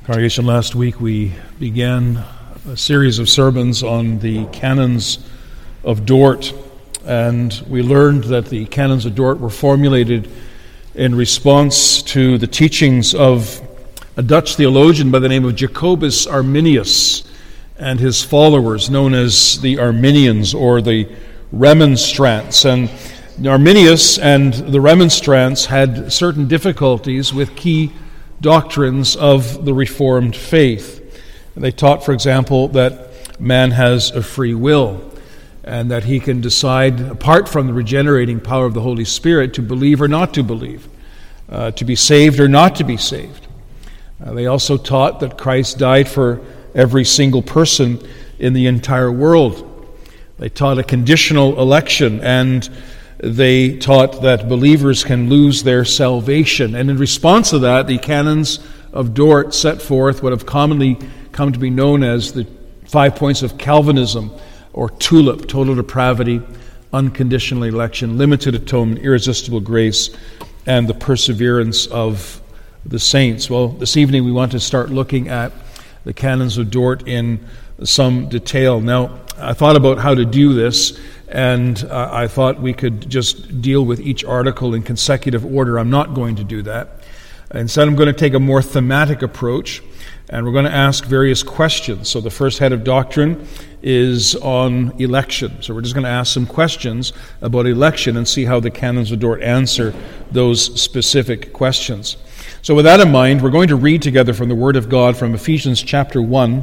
Congregation, last week we began a series of sermons on the Canons of Dort, and we learned that the Canons of Dort were formulated in response to the teachings of a Dutch theologian by the name of Jacobus Arminius and his followers, known as the Arminians or the Remonstrants. And Arminius and the Remonstrants had certain difficulties with key doctrines of the Reformed faith. They taught, for example, that man has a free will and that he can decide, apart from the regenerating power of the Holy Spirit, to believe or not to believe, to be saved or not to be saved. They also taught that Christ died for every single person in the entire world. They taught a conditional election, and they taught that believers can lose their salvation. And in response to that, the Canons of Dort set forth what have commonly come to be known as the 5 points of Calvinism, or TULIP: total depravity, unconditional election, limited atonement, irresistible grace, and the perseverance of the saints. Well, this evening we want to start looking at the Canons of Dort in some detail. Now, I thought about how to do this, and I thought we could just deal with each article in consecutive order. I'm not going to do that. Instead, I'm going to take a more thematic approach, and we're going to ask various questions. So the first head of doctrine is on election. So we're just going to ask some questions about election and see how the Canons of Dort answer those specific questions. So with that in mind, we're going to read together from the Word of God from Ephesians chapter 1,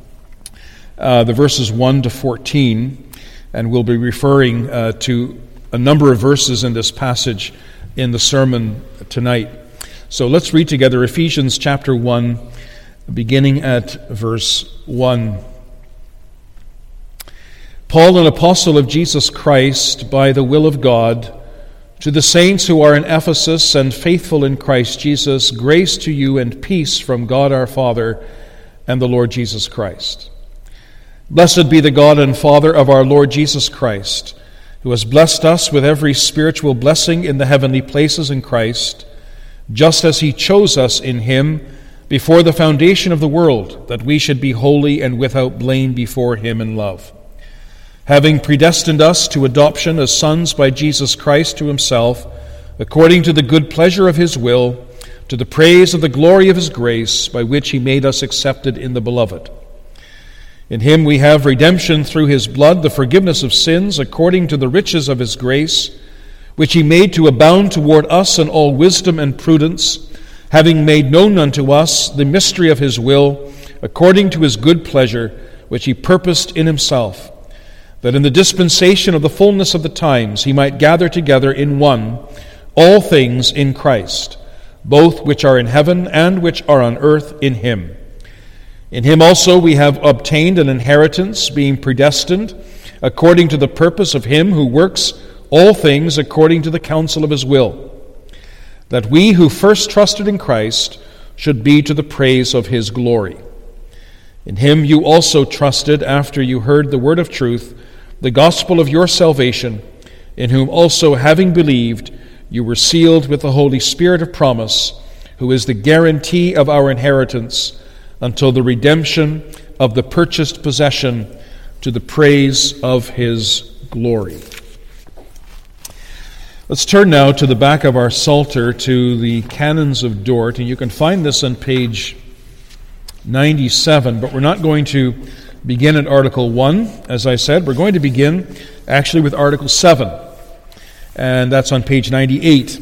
the verses 1 to 14, and we'll be referring to a number of verses in this passage in the sermon tonight. So let's read together Ephesians chapter 1, beginning at verse 1. Paul, an apostle of Jesus Christ, by the will of God, to the saints who are in Ephesus and faithful in Christ Jesus, grace to you and peace from God our Father and the Lord Jesus Christ. Blessed be the God and Father of our Lord Jesus Christ, who has blessed us with every spiritual blessing in the heavenly places in Christ, just as he chose us in him before the foundation of the world, that we should be holy and without blame before him in love. Having predestined us to adoption as sons by Jesus Christ to himself, according to the good pleasure of his will, to the praise of the glory of his grace, by which he made us accepted in the Beloved. In him we have redemption through his blood, the forgiveness of sins, according to the riches of his grace, which he made to abound toward us in all wisdom and prudence, having made known unto us the mystery of his will, according to his good pleasure, which he purposed in himself, that in the dispensation of the fullness of the times he might gather together in one all things in Christ, both which are in heaven and which are on earth in him. In him also we have obtained an inheritance, being predestined, according to the purpose of him who works all things according to the counsel of his will, that we who first trusted in Christ should be to the praise of his glory. In him you also trusted after you heard the word of truth, the gospel of your salvation, in whom also, having believed, you were sealed with the Holy Spirit of promise, who is the guarantee of our inheritance, until the redemption of the purchased possession, to the praise of his glory. Let's turn now to the back of our Psalter, to the Canons of Dort, and you can find this on page 97, but we're not going to begin at Article 1, as I said. We're going to begin actually with Article 7, and that's on page 98.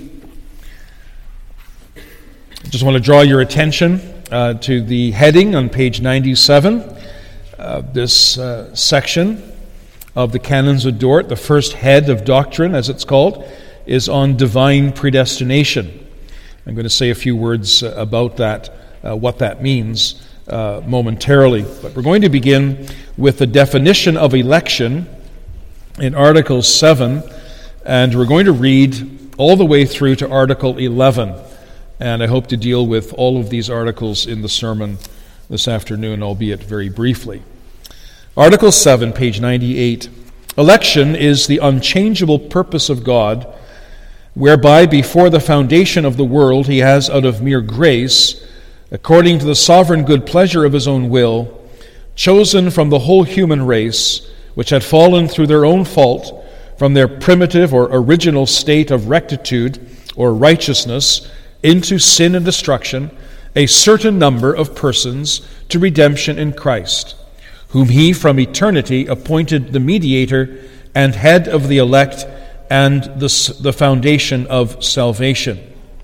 I just want to draw your attention to the heading on page 97, this section of the Canons of Dort. The first head of doctrine, as it's called, is on divine predestination. I'm going to say a few words about that, what that means momentarily. But we're going to begin with the definition of election in Article 7, and we're going to read all the way through to Article 11. And I hope to deal with all of these articles in the sermon this afternoon, albeit very briefly. Article 7, page 98. Election is the unchangeable purpose of God, whereby before the foundation of the world he has, out of mere grace, according to the sovereign good pleasure of his own will, chosen from the whole human race, which had fallen through their own fault from their primitive or original state of rectitude or righteousness into sin and destruction, a certain number of persons to redemption in Christ, whom he from eternity appointed the mediator and head of the elect and the foundation of salvation.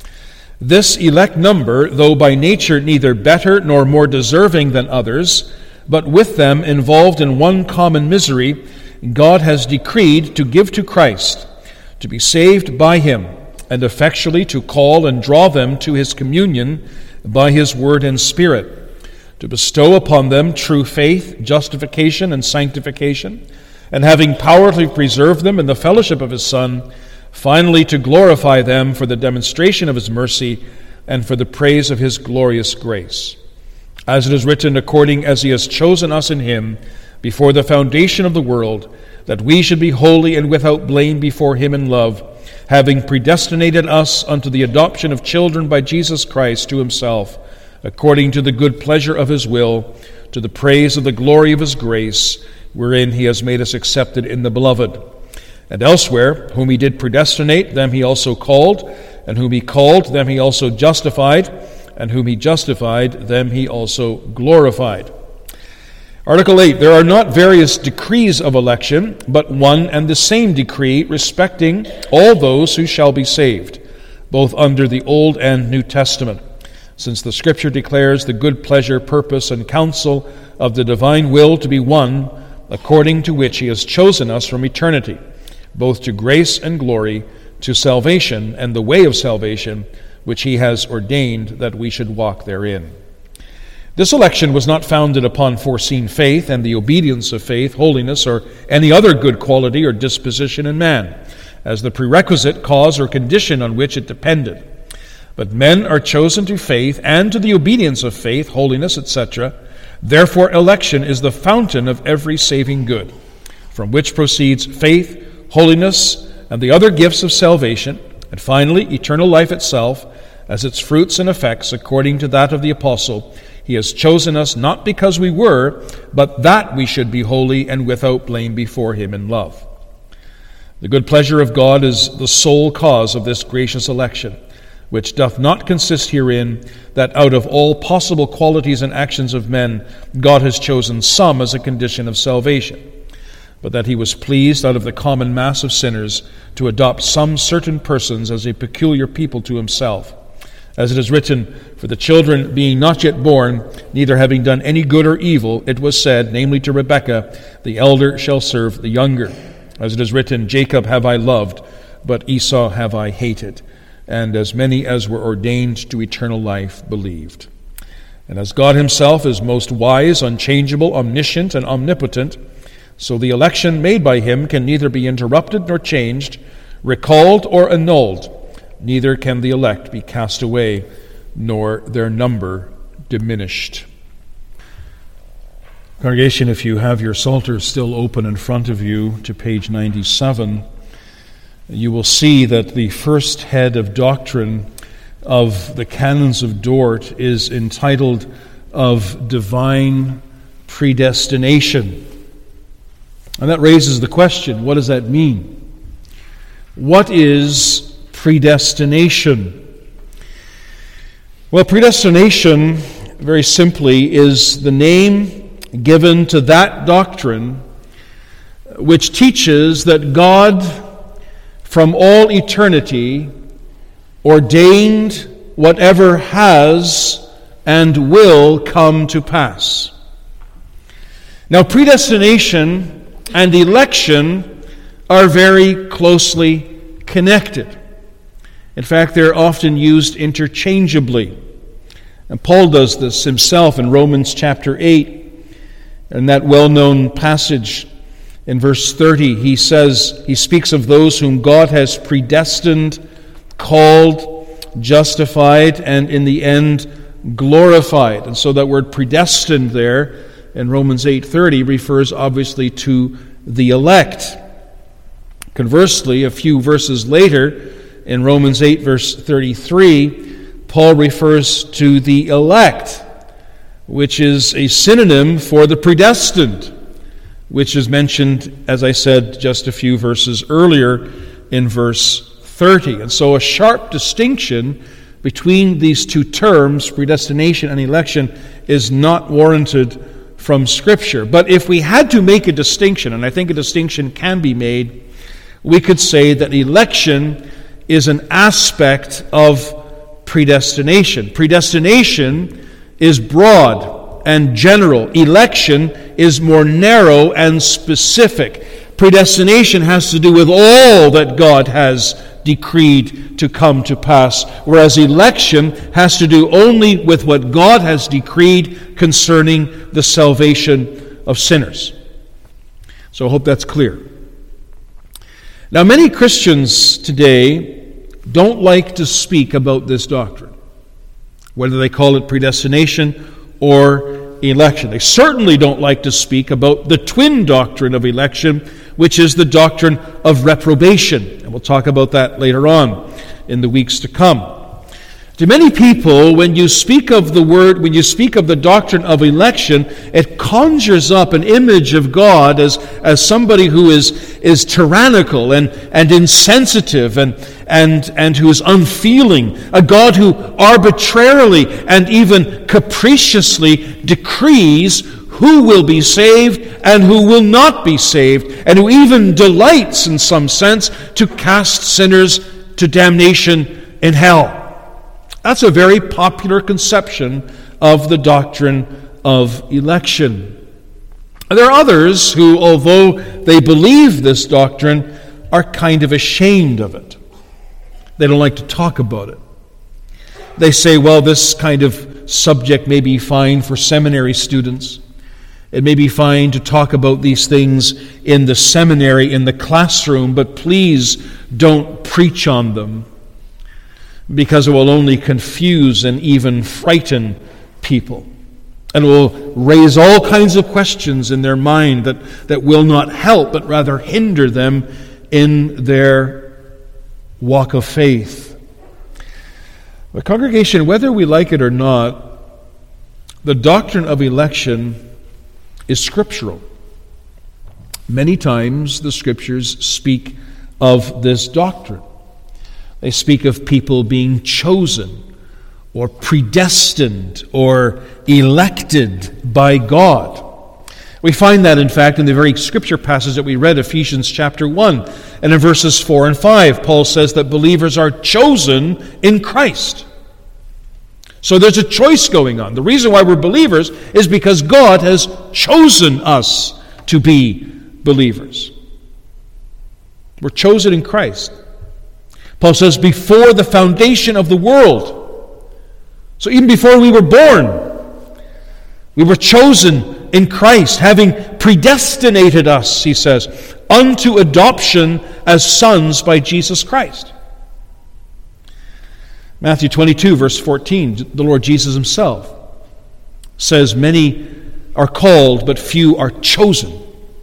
This elect number, though by nature neither better nor more deserving than others, but with them involved in one common misery, God has decreed to give to Christ, to be saved by him, and effectually to call and draw them to his communion by his word and spirit, to bestow upon them true faith, justification, and sanctification, and having power to preserve them in the fellowship of his Son, finally to glorify them for the demonstration of his mercy and for the praise of his glorious grace. As it is written, according as he has chosen us in him before the foundation of the world, that we should be holy and without blame before him in love, having predestinated us unto the adoption of children by Jesus Christ to himself, according to the good pleasure of his will, to the praise of the glory of his grace, wherein he has made us accepted in the beloved. And elsewhere, whom he did predestinate, them he also called, and whom he called, them he also justified, and whom he justified, them he also glorified. Article 8, there are not various decrees of election, but one and the same decree respecting all those who shall be saved, both under the Old and New Testament, since the Scripture declares the good pleasure, purpose, and counsel of the divine will to be one, according to which he has chosen us from eternity, both to grace and glory, to salvation and the way of salvation, which he has ordained that we should walk therein. This election was not founded upon foreseen faith and the obedience of faith, holiness, or any other good quality or disposition in man, as the prerequisite cause or condition on which it depended. But men are chosen to faith and to the obedience of faith, holiness, etc. Therefore, election is the fountain of every saving good, from which proceeds faith, holiness, and the other gifts of salvation, and finally, eternal life itself, as its fruits and effects, according to that of the apostle, he has chosen us not because we were, but that we should be holy and without blame before him in love. The good pleasure of God is the sole cause of this gracious election, which doth not consist herein that out of all possible qualities and actions of men, God has chosen some as a condition of salvation, but that he was pleased out of the common mass of sinners to adopt some certain persons as a peculiar people to himself. As it is written, for the children being not yet born, neither having done any good or evil, it was said, namely to Rebekah, the elder shall serve the younger. As it is written, Jacob have I loved, but Esau have I hated. And as many as were ordained to eternal life believed. And as God himself is most wise, unchangeable, omniscient, and omnipotent, so the election made by him can neither be interrupted nor changed, recalled or annulled. Neither can the elect be cast away, nor their number diminished. Congregation, if you have your Psalter still open in front of you to page 97, you will see that the first head of doctrine of the Canons of Dort is entitled Of Divine Predestination. And that raises the question, what does that mean? What is predestination? Well, predestination, very simply, is the name given to that doctrine which teaches that God, from all eternity, ordained whatever has and will come to pass. Now, predestination and election are very closely connected. In fact, they're often used interchangeably. And Paul does this himself in Romans chapter 8. In that well-known passage in verse 30, he speaks of those whom God has predestined, called, justified, and in the end glorified. And so that word predestined there in Romans 8:30 refers obviously to the elect. Conversely, a few verses later, in Romans 8, verse 33, Paul refers to the elect, which is a synonym for the predestined, which is mentioned, as I said just a few verses earlier, in verse 30. And so a sharp distinction between these two terms, predestination and election, is not warranted from Scripture. But if we had to make a distinction, and I think a distinction can be made, we could say that election is an aspect of predestination. Predestination is broad and general. Election is more narrow and specific. Predestination has to do with all that God has decreed to come to pass, whereas election has to do only with what God has decreed concerning the salvation of sinners. So I hope that's clear. Now, many Christians today don't like to speak about this doctrine, whether they call it predestination or election. They certainly don't like to speak about the twin doctrine of election, which is the doctrine of reprobation. And we'll talk about that later on in the weeks to come. To many people, when you speak of the doctrine of election, it conjures up an image of God as somebody who is tyrannical and insensitive and who is unfeeling, a God who arbitrarily and even capriciously decrees who will be saved and who will not be saved, and who even delights, in some sense, to cast sinners to damnation in hell. That's a very popular conception of the doctrine of election. There are others who, although they believe this doctrine, are kind of ashamed of it. They don't like to talk about it. They say, well, this kind of subject may be fine for seminary students. It may be fine to talk about these things in the seminary, in the classroom, but please don't preach on them, because it will only confuse and even frighten people, and will raise all kinds of questions in their mind that will not help, but rather hinder them in their walk of faith. But congregation, whether we like it or not, the doctrine of election is scriptural. Many times the Scriptures speak of this doctrine. They speak of people being chosen or predestined or elected by God. We find that, in fact, in the very Scripture passage that we read, Ephesians chapter 1. And in verses 4 and 5, Paul says that believers are chosen in Christ. So there's a choice going on. The reason why we're believers is because God has chosen us to be believers. We're chosen in Christ. Paul says, before the foundation of the world. So even before we were born, we were chosen in Christ, having predestinated us, he says, unto adoption as sons by Jesus Christ. Matthew 22, verse 14, the Lord Jesus himself says, many are called, but few are chosen.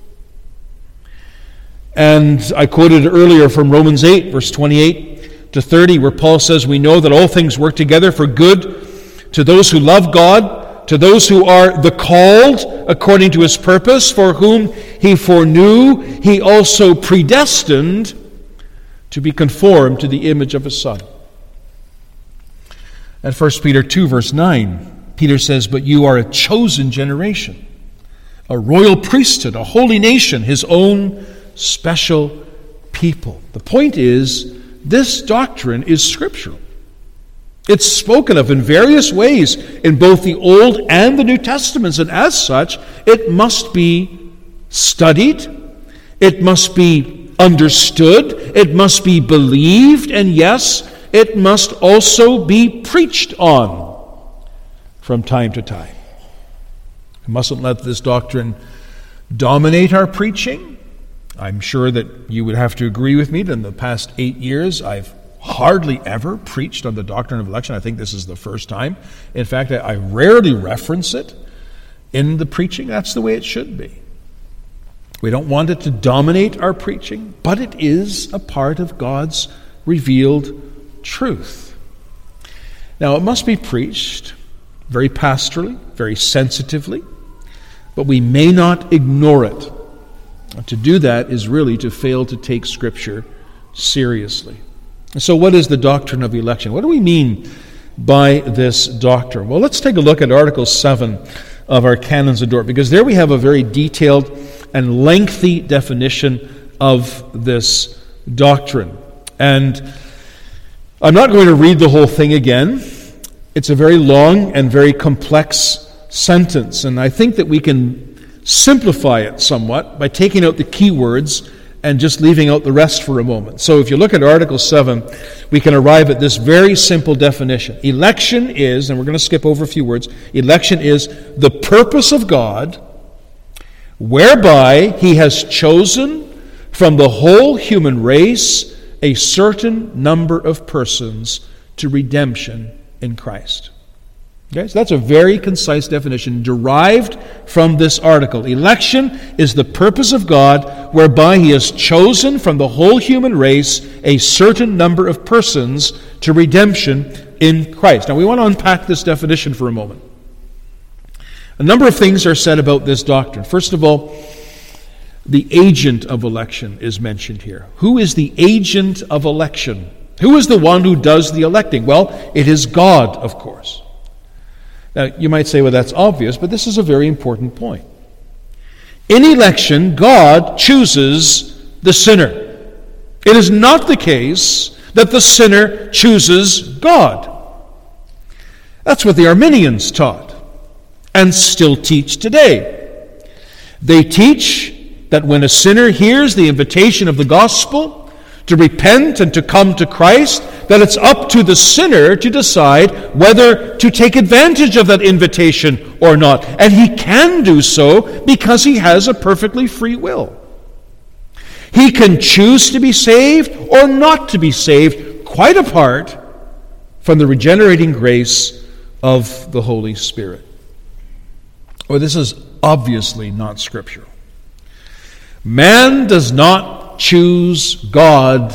And I quoted earlier from Romans 8, verse 28 to 30, where Paul says, we know that all things work together for good to those who love God, to those who are the called according to his purpose, for whom he foreknew, he also predestined to be conformed to the image of his Son. At 1 Peter 2, verse 9, Peter says, but you are a chosen generation, a royal priesthood, a holy nation, his own special people. The point is, this doctrine is scriptural. It's spoken of in various ways in both the Old and the New Testaments, and as such, it must be studied, it must be understood, it must be believed, and yes, it must also be preached on from time to time. We mustn't let this doctrine dominate our preaching. I'm sure that you would have to agree with me that in the past 8 years, I've hardly ever preached on the doctrine of election. I think this is the first time. In fact, I rarely reference it in the preaching. That's the way it should be. We don't want it to dominate our preaching, but it is a part of God's revealed truth. Now, it must be preached very pastorally, very sensitively, but we may not ignore it. To do that is really to fail to take Scripture seriously. And so what is the doctrine of election? What do we mean by this doctrine? Well, let's take a look at Article 7 of our Canons of Dort, because there we have a very detailed and lengthy definition of this doctrine. And I'm not going to read the whole thing again. It's a very long and very complex sentence, and I think that we can simplify it somewhat by taking out the key words and just leaving out the rest for a moment. So if you look at Article 7, we can arrive at this very simple definition. Election is, and we're going to skip over a few words, election is the purpose of God whereby He has chosen from the whole human race a certain number of persons to redemption in Christ. Okay, so that's a very concise definition derived from this article. Election is the purpose of God whereby He has chosen from the whole human race a certain number of persons to redemption in Christ. Now we want to unpack this definition for a moment. A number of things are said about this doctrine. First of all, the agent of election is mentioned here. Who is the agent of election? Who is the one who does the electing? Well, it is God, of course. Now, you might say, well, that's obvious, but this is a very important point. In election, God chooses the sinner. It is not the case that the sinner chooses God. That's what the Arminians taught and still teach today. They teach that when a sinner hears the invitation of the gospel to repent and to come to Christ, that it's up to the sinner to decide whether to take advantage of that invitation or not. And he can do so because he has a perfectly free will. He can choose to be saved or not to be saved, quite apart from the regenerating grace of the Holy Spirit. Well, this is obviously not scriptural. Man does not choose God.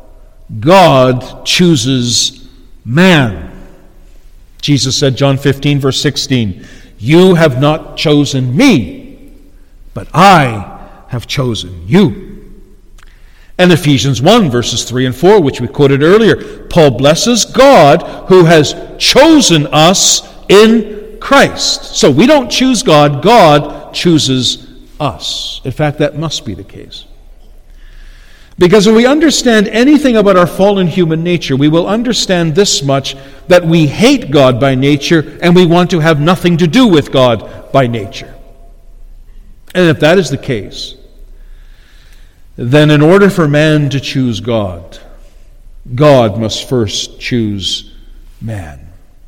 God chooses man. Jesus said, John 15, verse 16, "You have not chosen me, but I have chosen you." And Ephesians 1, verses 3 and 4, which we quoted earlier, Paul blesses God who has chosen us in Christ. So we don't choose God, God chooses us. In fact, that must be the case. Because when we understand anything about our fallen human nature, we will understand this much, that we hate God by nature and we want to have nothing to do with God by nature. And if that is the case, then in order for man to choose God, God must first choose man.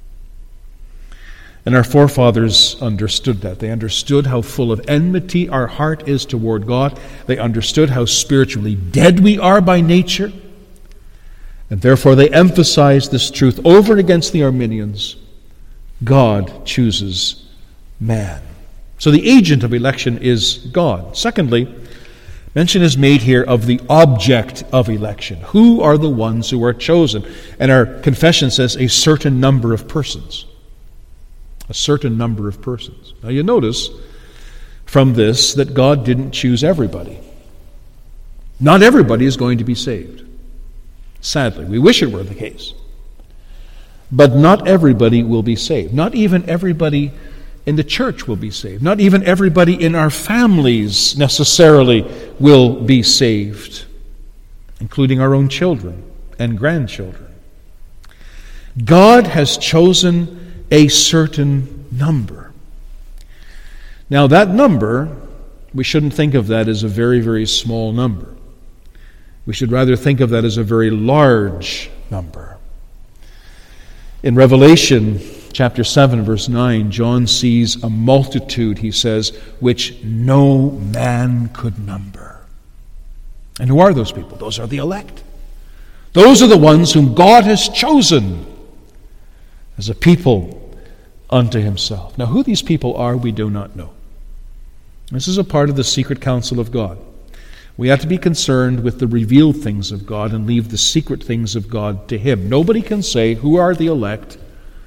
And our forefathers understood that. They understood how full of enmity our heart is toward God. They understood how spiritually dead we are by nature. And therefore they emphasized this truth over and against the Arminians. God chooses man. So the agent of election is God. Secondly, mention is made here of the object of election. Who are the ones who are chosen? And our confession says a certain number of persons. A certain number of persons. Now you notice from this that God didn't choose everybody. Not everybody is going to be saved. Sadly, we wish it were the case. But not everybody will be saved. Not even everybody in the church will be saved. Not even everybody in our families necessarily will be saved, including our own children and grandchildren. God has chosen a certain number. Now that number, we shouldn't think of that as a very, very small number. We should rather think of that as a very large number. In Revelation chapter 7, verse 9, John sees a multitude, he says, which no man could number. And who are those people? Those are the elect. Those are the ones whom God has chosen as a people unto himself. Now, who these people are, we do not know. This is a part of the secret counsel of God. We have to be concerned with the revealed things of God and leave the secret things of God to him. Nobody can say who are the elect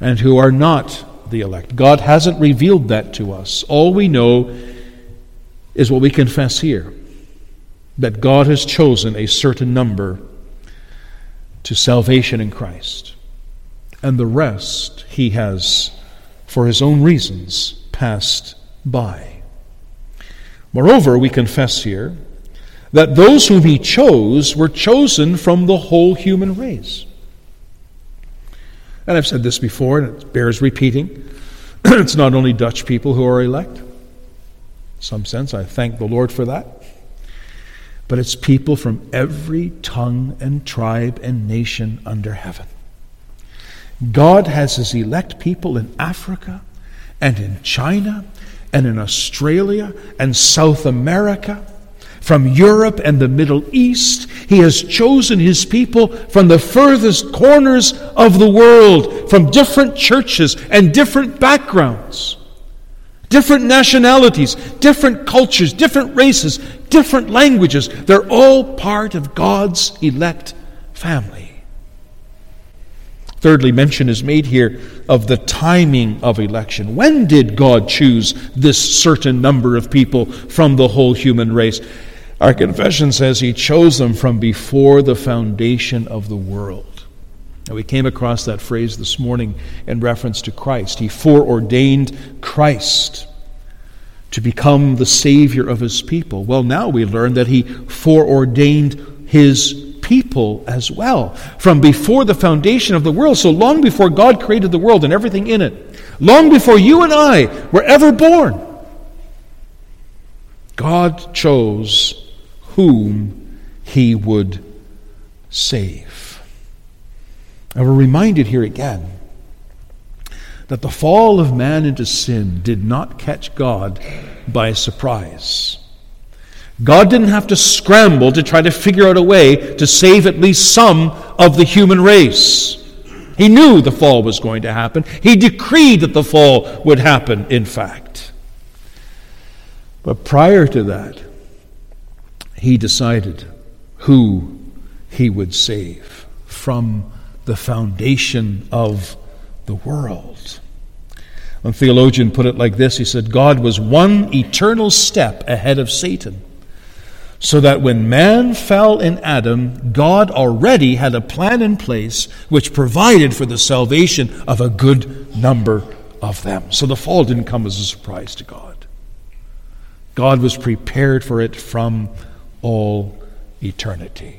and who are not the elect. God hasn't revealed that to us. All we know is what we confess here, that God has chosen a certain number to salvation in Christ, and the rest He has, for His own reasons, passed by. Moreover, we confess here that those whom He chose were chosen from the whole human race. And I've said this before, and it bears repeating. It's not only Dutch people who are elect. In some sense, I thank the Lord for that. But it's people from every tongue and tribe and nation under heaven. God has His elect people in Africa and in China and in Australia and South America, from Europe and the Middle East. He has chosen His people from the furthest corners of the world, from different churches and different backgrounds, different nationalities, different cultures, different races, different languages. They're all part of God's elect family. Thirdly, mention is made here of the timing of election. When did God choose this certain number of people from the whole human race? Our confession says He chose them from before the foundation of the world. And we came across that phrase this morning in reference to Christ. He foreordained Christ to become the Savior of His people. Well, now we learn that He foreordained His people as well, from before the foundation of the world. So long before God created the world and everything in it, long before you and I were ever born, God chose whom He would save. And we're reminded here again that the fall of man into sin did not catch God by surprise. God didn't have to scramble to try to figure out a way to save at least some of the human race. He knew the fall was going to happen. He decreed that the fall would happen, in fact. But prior to that, He decided who He would save from the foundation of the world. One theologian put it like this. He said, God was one eternal step ahead of Satan, so that when man fell in Adam, God already had a plan in place which provided for the salvation of a good number of them. So the fall didn't come as a surprise to God. God was prepared for it from all eternity.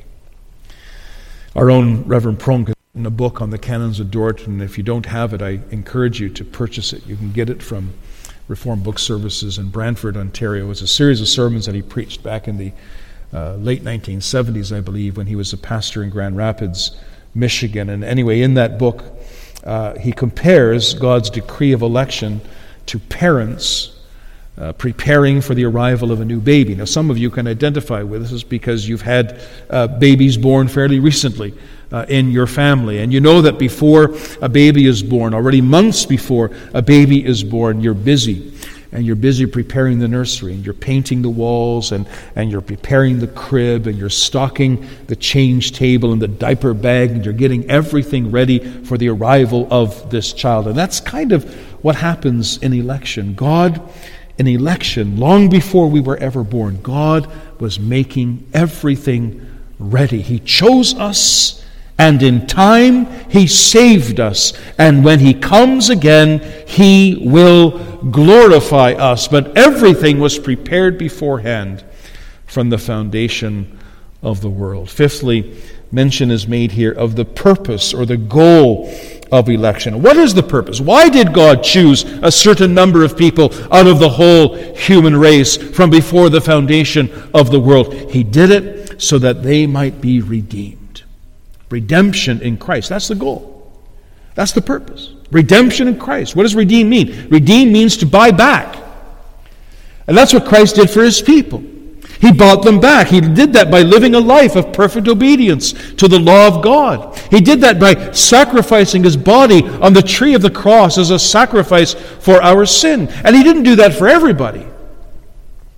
Our own Reverend Pronk, in a book on the Canons of Dort, and if you don't have it, I encourage you to purchase it. You can get it from Reformed Book Services in Brantford, Ontario. It's a series of sermons that he preached back in the late 1970s, I believe, when he was a pastor in Grand Rapids, Michigan. And anyway, in that book, he compares God's decree of election to parents preparing for the arrival of a new baby. Now, some of you can identify with this because you've had babies born fairly recently in your family. And you know that before a baby is born, already months before a baby is born, you're busy. And you're busy preparing the nursery, and you're painting the walls, and you're preparing the crib, and you're stocking the change table and the diaper bag, and you're getting everything ready for the arrival of this child. And that's kind of what happens in election. God, in election, long before we were ever born, God was making everything ready. He chose us, and in time He saved us. And when He comes again, He will glorify us. But everything was prepared beforehand from the foundation of the world. Fifthly, mention is made here of the purpose or the goal of election. What is the purpose? Why did God choose a certain number of people out of the whole human race from before the foundation of the world? He did it so that they might be redeemed. Redemption in Christ. That's the goal. That's the purpose. Redemption in Christ. What does redeem mean? Redeem means to buy back. And that's what Christ did for His people. He bought them back. He did that by living a life of perfect obedience to the law of God. He did that by sacrificing His body on the tree of the cross as a sacrifice for our sin. And He didn't do that for everybody.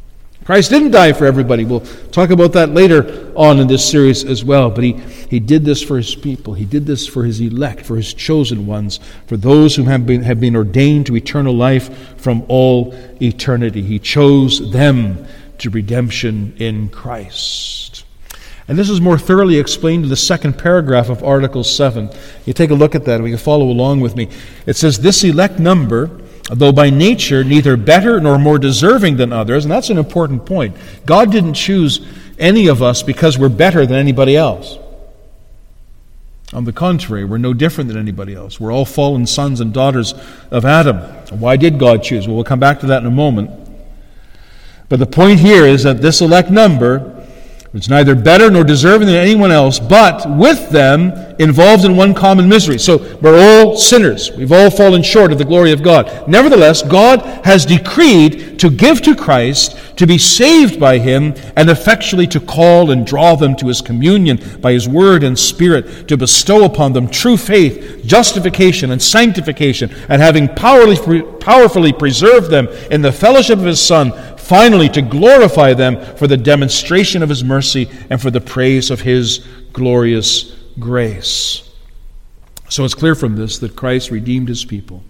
Christ didn't die for everybody. We'll talk about that later on in this series as well. But he did this for his people. He did this for his elect, for his chosen ones, for those who have been ordained to eternal life from all eternity. He chose them to redemption in Christ. And this is more thoroughly explained in the second paragraph of Article 7. You take a look at that and we can follow along with me. It says, this elect number, though by nature neither better nor more deserving than others, and that's an important point. God didn't choose any of us because we're better than anybody else. On the contrary, we're no different than anybody else. We're all fallen sons and daughters of Adam. Why did God choose? Well, we'll come back to that in a moment. But the point here is that this elect number is neither better nor deserving than anyone else, but with them involved in one common misery. So we're all sinners. We've all fallen short of the glory of God. Nevertheless, God has decreed to give to Christ, to be saved by him, and effectually to call and draw them to his communion by his word and spirit, to bestow upon them true faith, justification, and sanctification, and having powerfully preserved them in the fellowship of his Son, finally to glorify them for the demonstration of his mercy and for the praise of his glorious grace. So it's clear from this that Christ redeemed his people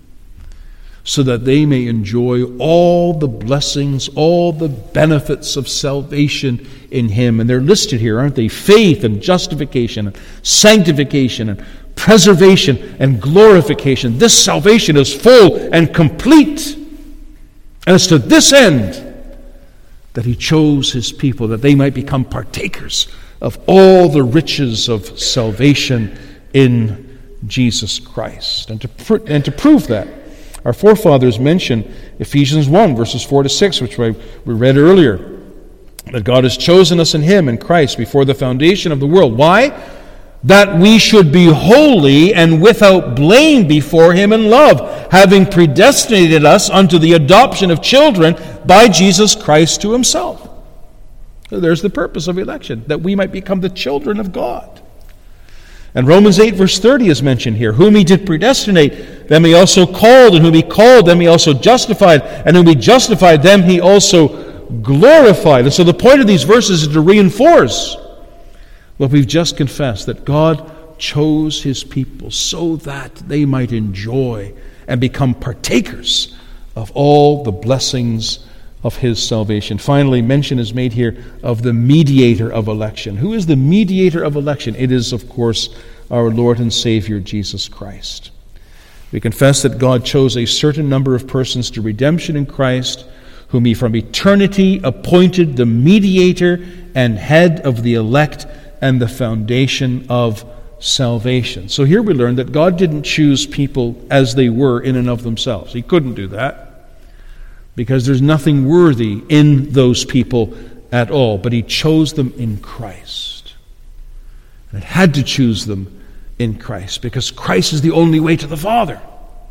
so that they may enjoy all the blessings, all the benefits of salvation in him. And they're listed here, aren't they? Faith and justification and sanctification and preservation and glorification. This salvation is full and complete. And it's to this end that he chose his people, that they might become partakers of all the riches of salvation in Jesus Christ. And to prove that, our forefathers mention Ephesians 1, verses 4 to 6, which we read earlier, that God has chosen us in him, in Christ, before the foundation of the world. Why? That we should be holy and without blame before him in love, having predestinated us unto the adoption of children by Jesus Christ to himself. So there's the purpose of election, that we might become the children of God. And Romans 8 verse 30 is mentioned here. Whom he did predestinate, them he also called, and whom he called, them he also justified, and whom he justified, them he also glorified. And so the point of these verses is to reinforce what we've just confessed, that God chose his people so that they might enjoy and become partakers of all the blessings of his salvation. Finally, mention is made here of the mediator of election. Who is the mediator of election? It is, of course, our Lord and Savior, Jesus Christ. We confess that God chose a certain number of persons to redemption in Christ, whom he from eternity appointed the mediator and head of the elect and the foundation of salvation. So here we learn that God didn't choose people as they were in and of themselves. He couldn't do that because there's nothing worthy in those people at all. But he chose them in Christ. And it had to choose them in Christ because Christ is the only way to the Father.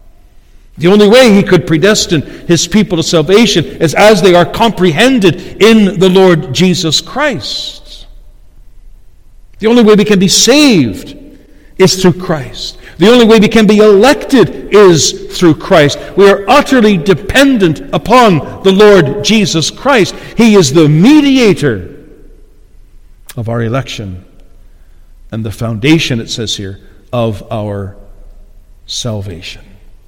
The only way he could predestine his people to salvation is as they are comprehended in the Lord Jesus Christ. The only way we can be saved is through Christ. The only way we can be elected is through Christ. We are utterly dependent upon the Lord Jesus Christ. He is the mediator of our election and the foundation, it says here, of our salvation.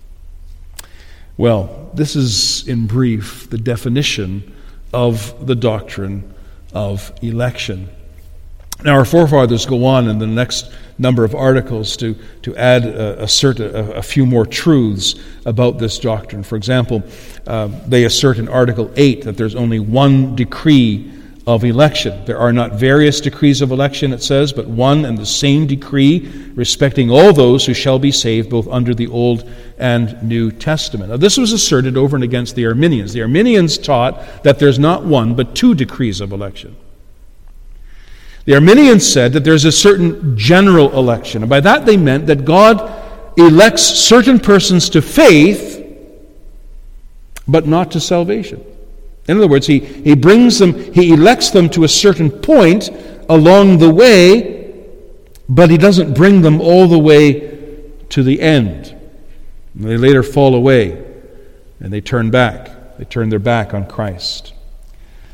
Well, this is, in brief, the definition of the doctrine of election. Now, our forefathers go on in the next number of articles to add assert a few more truths about this doctrine. For example, they assert in Article 8 that there's only one decree of election. There are not various decrees of election, it says, but one and the same decree respecting all those who shall be saved, both under the Old and New Testament. Now, this was asserted over and against the Arminians. The Arminians taught that there's not one, but two decrees of election. The Arminians said that there's a certain general election, and by that they meant that God elects certain persons to faith, but not to salvation. In other words, he elects them to a certain point along the way, but he doesn't bring them all the way to the end. And they later fall away, and they turn back. They turn their back on Christ.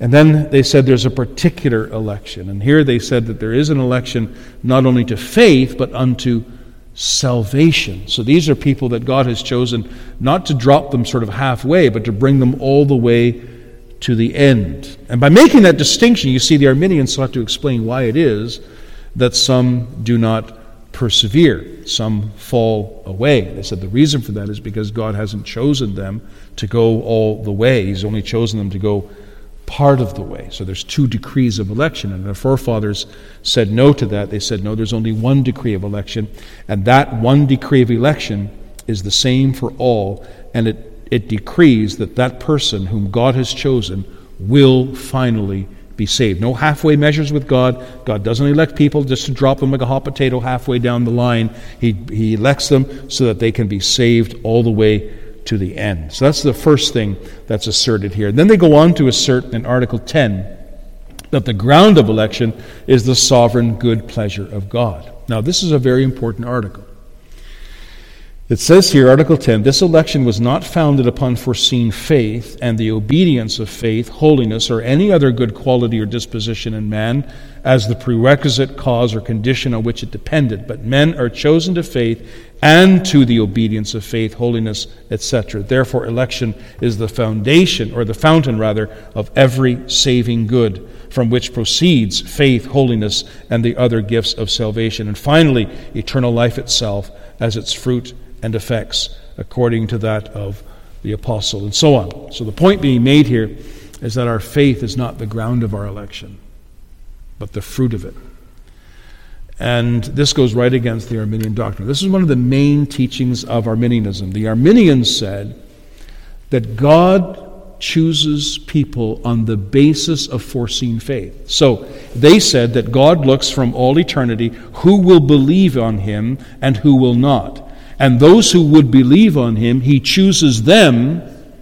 And then they said there's a particular election. And here they said that there is an election not only to faith, but unto salvation. So these are people that God has chosen not to drop them sort of halfway, but to bring them all the way to the end. And by making that distinction, you see the Arminians sought to explain why it is that some do not persevere, some fall away. They said the reason for that is because God hasn't chosen them to go all the way. He's only chosen them to go part of the way. So there's two decrees of election, and the forefathers said no to that. They said, no, there's only one decree of election, and that one decree of election is the same for all, and it decrees that that person whom God has chosen will finally be saved. No halfway measures with God. God doesn't elect people just to drop them like a hot potato halfway down the line. He elects them so that they can be saved all the way to the end. So that's the first thing that's asserted here. Then they go on to assert in Article 10 that the ground of election is the sovereign good pleasure of God. Now, this is a very important article. It says here, Article 10, this election was not founded upon foreseen faith and the obedience of faith, holiness, or any other good quality or disposition in man as the prerequisite cause or condition on which it depended, but men are chosen to faith and to the obedience of faith, holiness, etc. Therefore, election is the foundation, or the fountain rather, of every saving good, from which proceeds faith, holiness, and the other gifts of salvation. And finally, eternal life itself as its fruit and effects, according to that of the apostle, and so on. So the point being made here is that our faith is not the ground of our election, but the fruit of it. And this goes right against the Arminian doctrine. This is one of the main teachings of Arminianism. The Arminians said that God chooses people on the basis of foreseen faith. So they said that God looks from all eternity who will believe on him and who will not. And those who would believe on him, he chooses them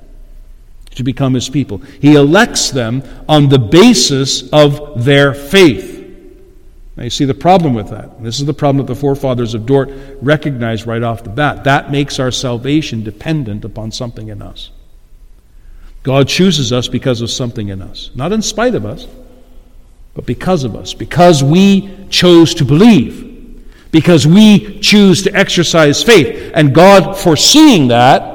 to become his people. He elects them on the basis of their faith. Now you see the problem with that. This is the problem that the forefathers of Dort recognized right off the bat. That makes our salvation dependent upon something in us. God chooses us because of something in us. Not in spite of us, but because of us. Because we chose to believe. Because we choose to exercise faith. And God, foreseeing that,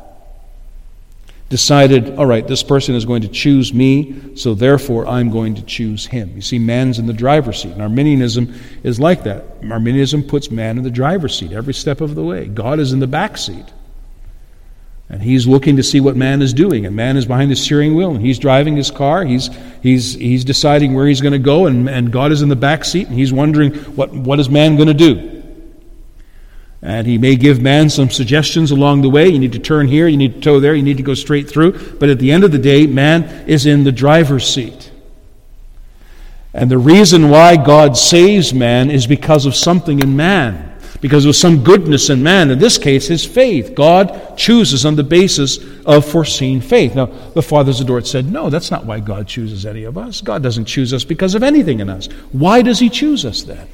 decided, all right, this person is going to choose me, so therefore I'm going to choose him. You see, man's in the driver's seat. And Arminianism is like that. Arminianism puts man in the driver's seat every step of the way. God is in the back seat. And he's looking to see what man is doing. And man is behind the steering wheel, and he's driving his car. He's deciding where he's going to go, and God is in the back seat, and he's wondering what is man going to do. And he may give man some suggestions along the way. You need to turn here, you need to go there, you need to go straight through. But at the end of the day, man is in the driver's seat. And the reason why God saves man is because of something in man. Because of some goodness in man, in this case, his faith. God chooses on the basis of foreseen faith. Now, the fathers of Dort said, no, that's not why God chooses any of us. God doesn't choose us because of anything in us. Why does he choose us then?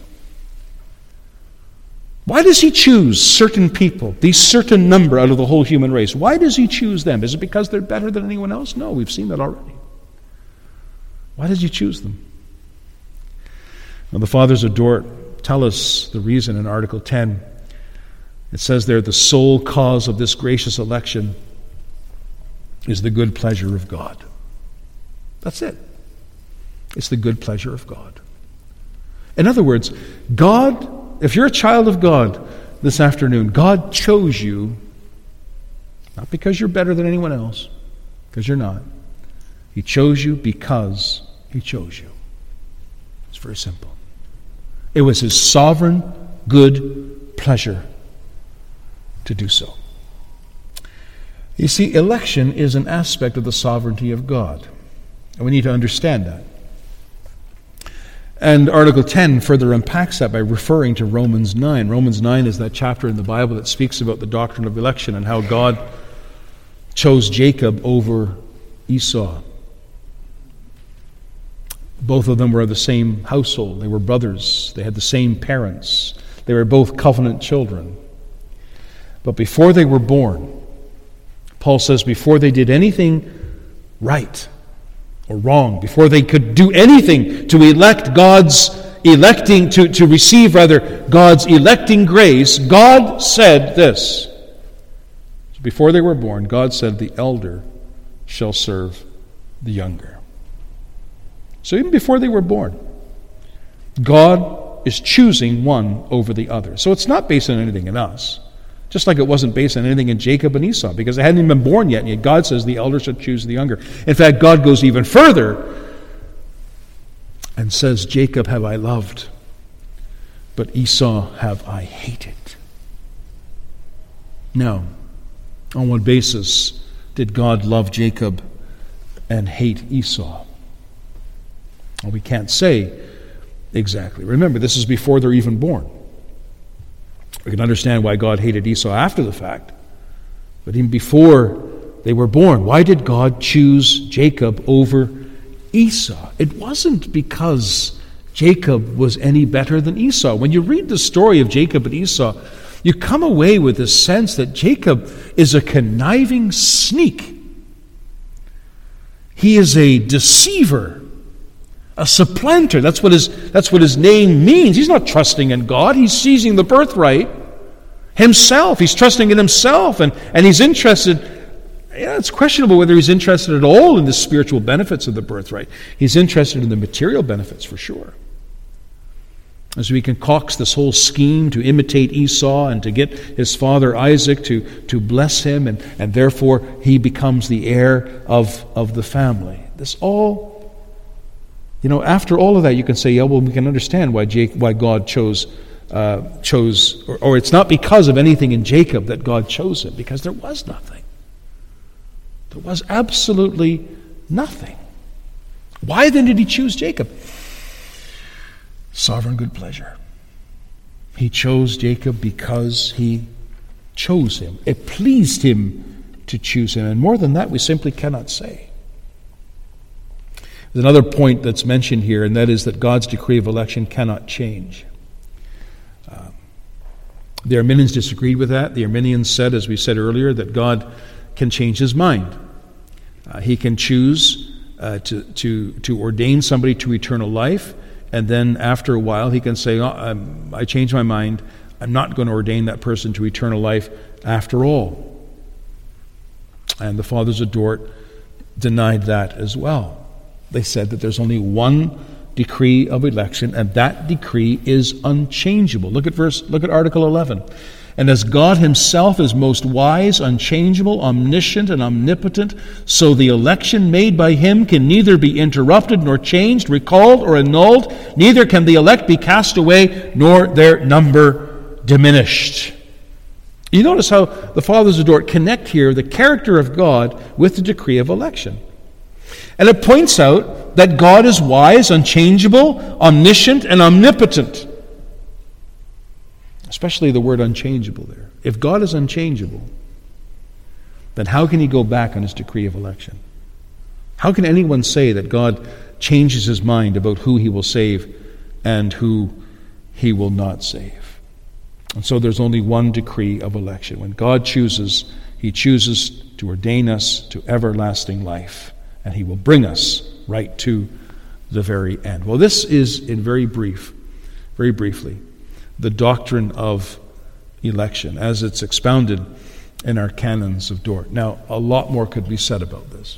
Why does he choose certain people, these certain number out of the whole human race? Why does he choose them? Is it because they're better than anyone else? No, we've seen that already. Why does he choose them? Now, the fathers of Dort tell us the reason in Article 10. It says there, the sole cause of this gracious election is the good pleasure of God. That's it. It's the good pleasure of God. In other words, God, if you're a child of God this afternoon, God chose you, not because you're better than anyone else, because you're not. He chose you because he chose you. It's very simple. It was his sovereign, good pleasure to do so. You see, election is an aspect of the sovereignty of God. And we need to understand that. And Article 10 further unpacks that by referring to Romans 9. Romans 9 is that chapter in the Bible that speaks about the doctrine of election and how God chose Jacob over Esau. Both of them were of the same household. They were brothers. They had the same parents. They were both covenant children. But before they were born, Paul says before they did anything right or wrong, before they could do anything to elect God's electing, to receive rather God's electing grace, God said this. So before they were born, God said, the elder shall serve the younger. So even before they were born, God is choosing one over the other. So it's not based on anything in us. Just like it wasn't based on anything in Jacob and Esau, because they hadn't even been born yet, and yet God says the elder shall choose the younger. In fact, God goes even further and says, Jacob have I loved, but Esau have I hated. Now, on what basis did God love Jacob and hate Esau? Well, we can't say exactly. Remember, this is before they're even born. We can understand why God hated Esau after the fact. But even before they were born, why did God choose Jacob over Esau? It wasn't because Jacob was any better than Esau. When you read the story of Jacob and Esau, you come away with this sense that Jacob is a conniving sneak. He is a deceiver, a supplanter. That's what his name means. He's not trusting in God. He's seizing the birthright himself. He's trusting in himself, and he's interested. Yeah, it's questionable whether he's interested at all in the spiritual benefits of the birthright. He's interested in the material benefits for sure. As he concocts this whole scheme to imitate Esau and to get his father Isaac to bless him, and therefore he becomes the heir of the family. This all, after all of that, you can say, yeah, well, we can understand why God chose, or it's not because of anything in Jacob that God chose him, because there was nothing. There was absolutely nothing. Why then did he choose Jacob? Sovereign good pleasure. He chose Jacob because he chose him. It pleased him to choose him. And more than that, we simply cannot say. There's another point that's mentioned here, and that is that God's decree of election cannot change. The Arminians disagreed with that. The Arminians said, as we said earlier, that God can change his mind. He can choose to ordain somebody to eternal life, and then after a while he can say, I changed my mind, I'm not going to ordain that person to eternal life after all. And the fathers of Dort denied that as well. They said that there's only one decree of election, and that decree is unchangeable. Look at Article 11. And as God himself is most wise, unchangeable, omniscient, and omnipotent, so the election made by him can neither be interrupted nor changed, recalled, or annulled. Neither can the elect be cast away, nor their number diminished. You notice how the fathers of Dort connect here the character of God with the decree of election. And it points out that God is wise, unchangeable, omniscient, and omnipotent. Especially the word unchangeable there. If God is unchangeable, then how can he go back on his decree of election? How can anyone say that God changes his mind about who he will save and who he will not save? And so there's only one decree of election. When God chooses, he chooses to ordain us to everlasting life, and he will bring us right to the very end. Well, this is, in very briefly, the doctrine of election as it's expounded in our canons of Dort. Now, a lot more could be said about this.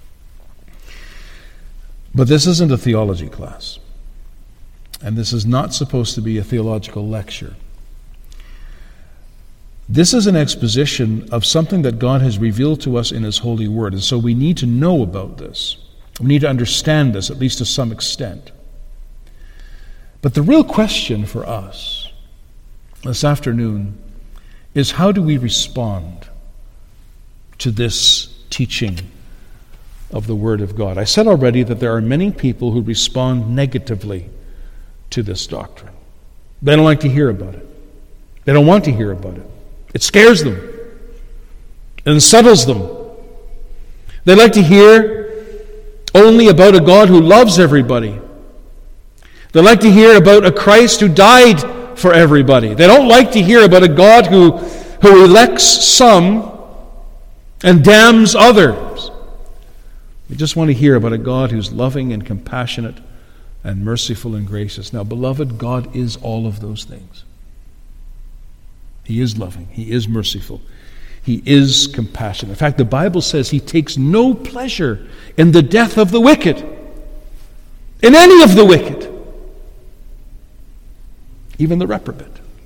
But this isn't a theology class. And this is not supposed to be a theological lecture. This is an exposition of something that God has revealed to us in his holy word. And so we need to know about this. We need to understand this, at least to some extent. But the real question for us this afternoon is, how do we respond to this teaching of the Word of God? I said already that there are many people who respond negatively to this doctrine. They don't like to hear about it. They don't want to hear about it. It scares them. It unsettles them. They like to hear only about a God who loves everybody. They like to hear about a Christ who died for everybody. They don't like to hear about a God who elects some and damns others. We just want to hear about a God who's loving and compassionate and merciful and gracious. Now, beloved, God is all of those things. He is loving. He is merciful. He is compassionate. In fact, the Bible says He takes no pleasure in the death of the wicked, in any of the wicked, even the reprobate.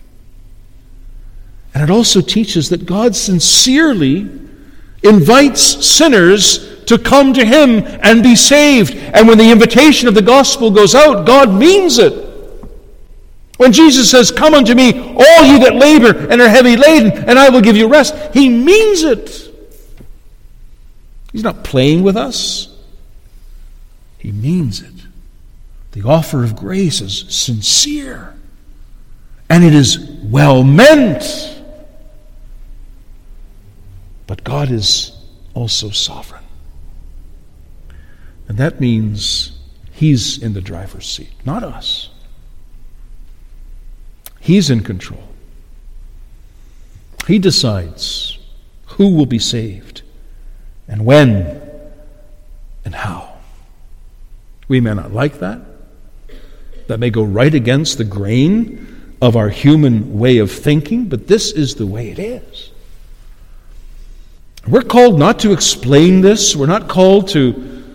And it also teaches that God sincerely invites sinners to come to Him and be saved. And when the invitation of the gospel goes out, God means it. When Jesus says, "Come unto me, all ye that labor and are heavy laden, and I will give you rest," He means it. He's not playing with us. He means it. The offer of grace is sincere, and it is well meant. But God is also sovereign. And that means He's in the driver's seat, not us. He's in control. He decides who will be saved and when and how. We may not like that. That may go right against the grain of our human way of thinking, but this is the way it is. We're called not to explain this. We're not called to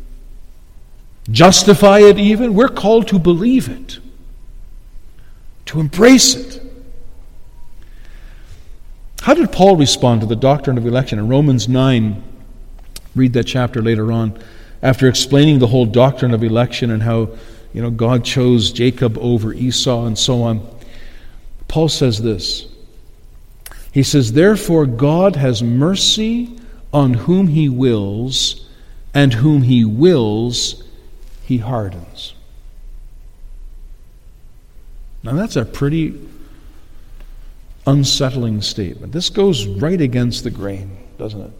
justify it even. We're called to believe it, to embrace it. How did Paul respond to the doctrine of election? In Romans 9, read that chapter later on, after explaining the whole doctrine of election and how God chose Jacob over Esau and so on. Paul says this. He says, "Therefore God has mercy on whom He wills, and whom He wills, He hardens." Now that's a pretty unsettling statement. This goes right against the grain, doesn't it?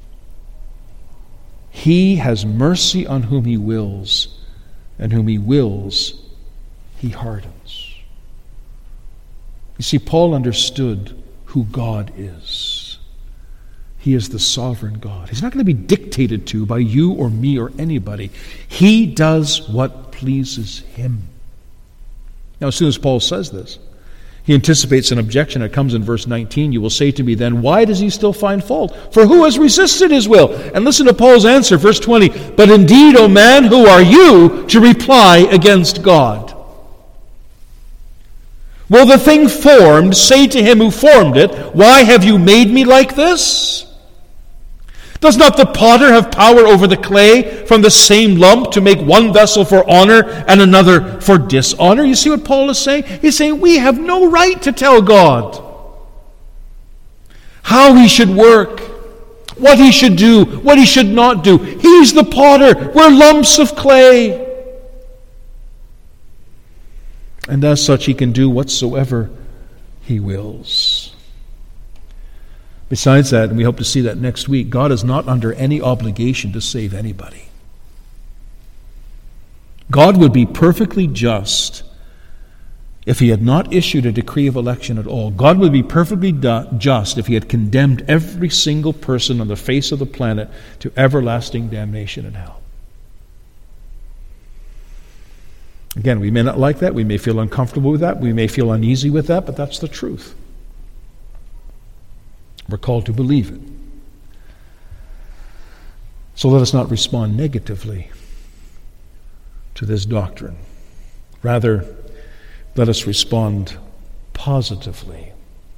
He has mercy on whom He wills, and whom He wills, He hardens. You see, Paul understood who God is. He is the sovereign God. He's not going to be dictated to by you or me or anybody. He does what pleases Him. Now, as soon as Paul says this, he anticipates an objection that comes in verse 19. "You will say to me then, why does he still find fault? For who has resisted his will?" And listen to Paul's answer, verse 20. "But indeed, O man, who are you to reply against God? Will the thing formed say to him who formed it, why have you made me like this? Does not the potter have power over the clay from the same lump to make one vessel for honor and another for dishonor?" You see what Paul is saying? He's saying we have no right to tell God how He should work, what He should do, what He should not do. He's the potter. We're lumps of clay. And as such, He can do whatsoever He wills. Besides that, and we hope to see that next week, God is not under any obligation to save anybody. God would be perfectly just if He had not issued a decree of election at all. God would be perfectly just if He had condemned every single person on the face of the planet to everlasting damnation in hell. Again, we may not like that. We may feel uncomfortable with that. We may feel uneasy with that, but that's the truth. We're called to believe it. So let us not respond negatively to this doctrine. Rather, let us respond positively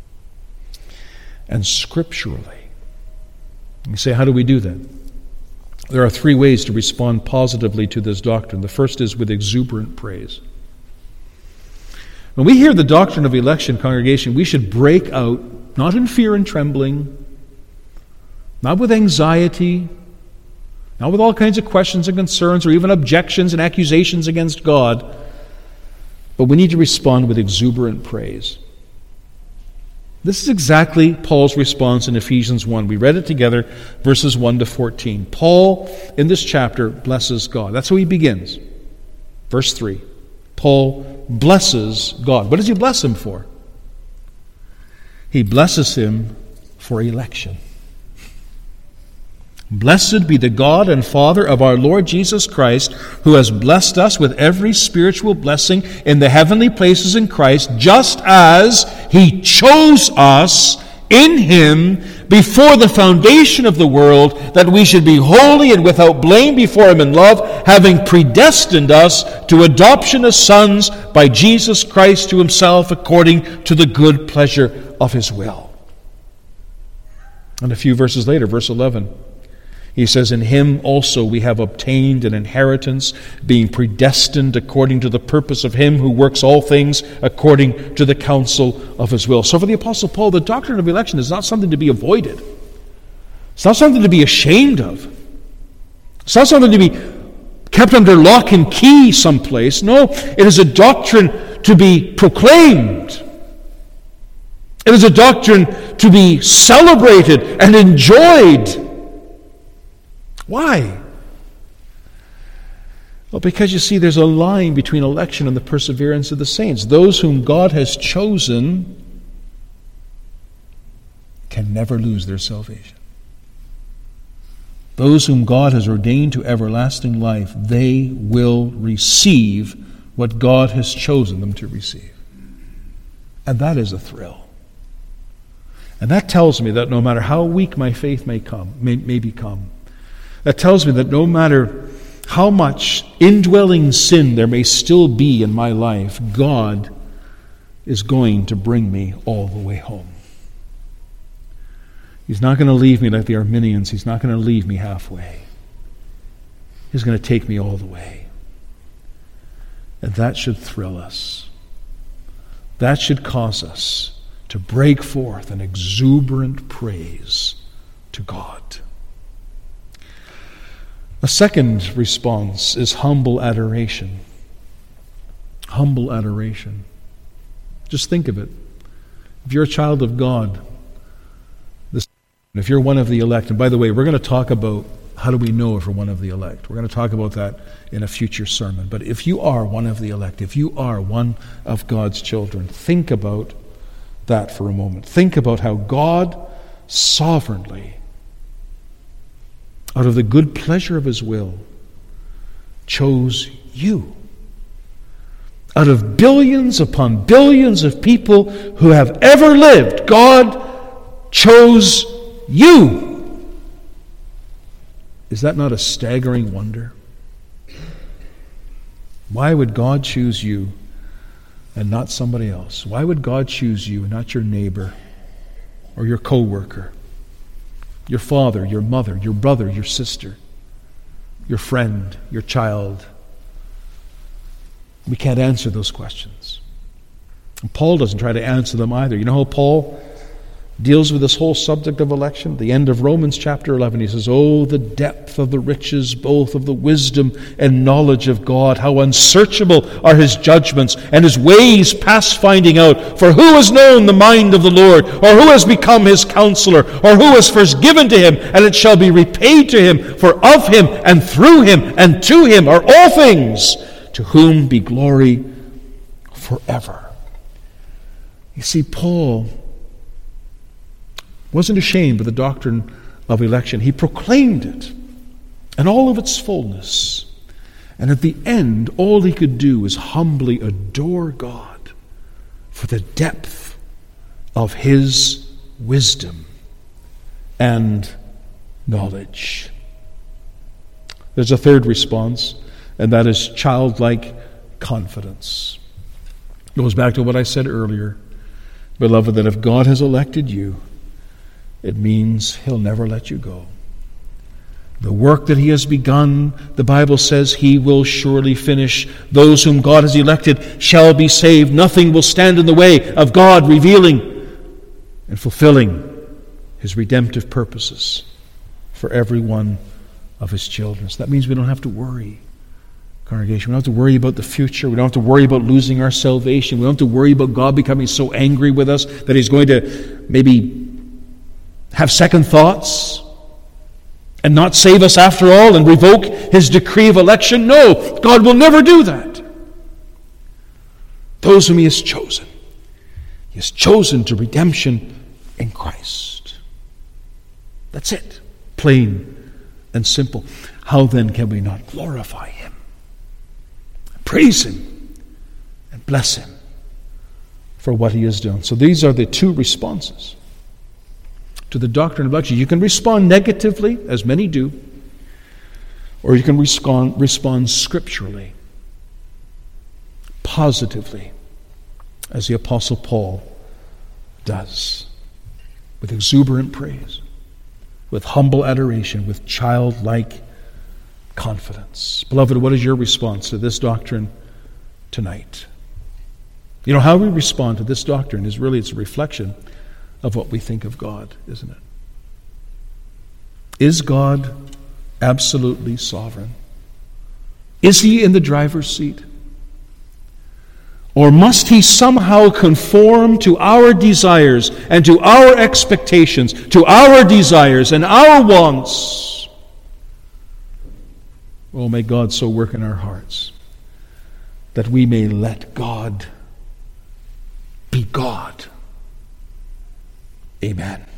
and scripturally. You say, how do we do that? There are three ways to respond positively to this doctrine. The first is with exuberant praise. When we hear the doctrine of election, congregation, we should break out, not in fear and trembling, not with anxiety, not with all kinds of questions and concerns or even objections and accusations against God, but we need to respond with exuberant praise. This is exactly Paul's response in Ephesians 1. We read it together, verses 1 to 14. Paul, in this chapter, blesses God. That's how he begins. Verse 3. Paul blesses God. What does he bless Him for? He blesses Him for election. Blessed be the God and Father of our Lord Jesus Christ, who has blessed us with every spiritual blessing in the heavenly places in Christ, just as He chose us in Him before the foundation of the world, that we should be holy and without blame before Him in love, having predestined us to adoption as sons by Jesus Christ to Himself, according to the good pleasure of His will. And a few verses later, verse 11, he says, in Him also we have obtained an inheritance, being predestined according to the purpose of Him who works all things according to the counsel of His will. So for the Apostle Paul, the doctrine of election is not something to be avoided. It's not something to be ashamed of. It's not something to be kept under lock and key someplace. No, it is a doctrine to be proclaimed. It is a doctrine to be celebrated and enjoyed. Why? Well, because you see, there's a line between election and the perseverance of the saints. Those whom God has chosen can never lose their salvation. Those whom God has ordained to everlasting life, they will receive what God has chosen them to receive. And that is a thrill. And that tells me that no matter how weak my faith may become, that tells me that no matter how much indwelling sin there may still be in my life, God is going to bring me all the way home. He's not going to leave me like the Arminians. He's not going to leave me halfway. He's going to take me all the way. And that should thrill us. That should cause us to break forth an exuberant praise to God. A second response is humble adoration. Humble adoration. Just think of it. If you're a child of God, if you're one of the elect, and by the way, we're going to talk about how do we know if we're one of the elect. We're going to talk about that in a future sermon. But if you are one of the elect, if you are one of God's children, think about that for a moment. Think about how God sovereignly, out of the good pleasure of His will, chose you. Out of billions upon billions of people who have ever lived, God chose you. Is that not a staggering wonder? Why would God choose you and not somebody else? Why would God choose you and not your neighbor or your co-worker? Your father, your mother, your brother, your sister, your friend, your child. We can't answer those questions. And Paul doesn't try to answer them either. You know how Paul deals with this whole subject of election? The end of Romans chapter 11, he says, oh, the depth of the riches, both of the wisdom and knowledge of God. How unsearchable are His judgments, and His ways past finding out. For who has known the mind of the Lord? Or who has become His counselor? Or who has first given to Him, and it shall be repaid to Him? For of Him, and through Him, and to Him are all things, to whom be glory forever. You see, Paul wasn't ashamed of the doctrine of election. He proclaimed it in all of its fullness. And at the end, all he could do was humbly adore God for the depth of His wisdom and knowledge. There's a third response, and that is childlike confidence. It goes back to what I said earlier, beloved, that if God has elected you, it means He'll never let you go. The work that He has begun, the Bible says He will surely finish. Those whom God has elected shall be saved. Nothing will stand in the way of God revealing and fulfilling His redemptive purposes for every one of His children. So that means we don't have to worry, congregation. We don't have to worry about the future. We don't have to worry about losing our salvation. We don't have to worry about God becoming so angry with us that He's going to maybe have second thoughts and not save us after all and revoke His decree of election. No, God will never do that. Those whom He has chosen to redemption in Christ. That's it. Plain and simple. How then can we not glorify him, praise him, and bless him for what he has done? So these are the two responses to the doctrine of election. You can respond negatively, as many do, or you can respond scripturally, positively, as the Apostle Paul does, with exuberant praise, with humble adoration, with childlike confidence. Beloved, what is your response to this doctrine tonight? You know, how we respond to this doctrine is really, it's a reflection of what we think of God, isn't it? Is God absolutely sovereign? Is he in the driver's seat? Or must he somehow conform to our desires and to our expectations, to our desires and our wants? Oh, may God so work in our hearts that we may let God be God. Amen.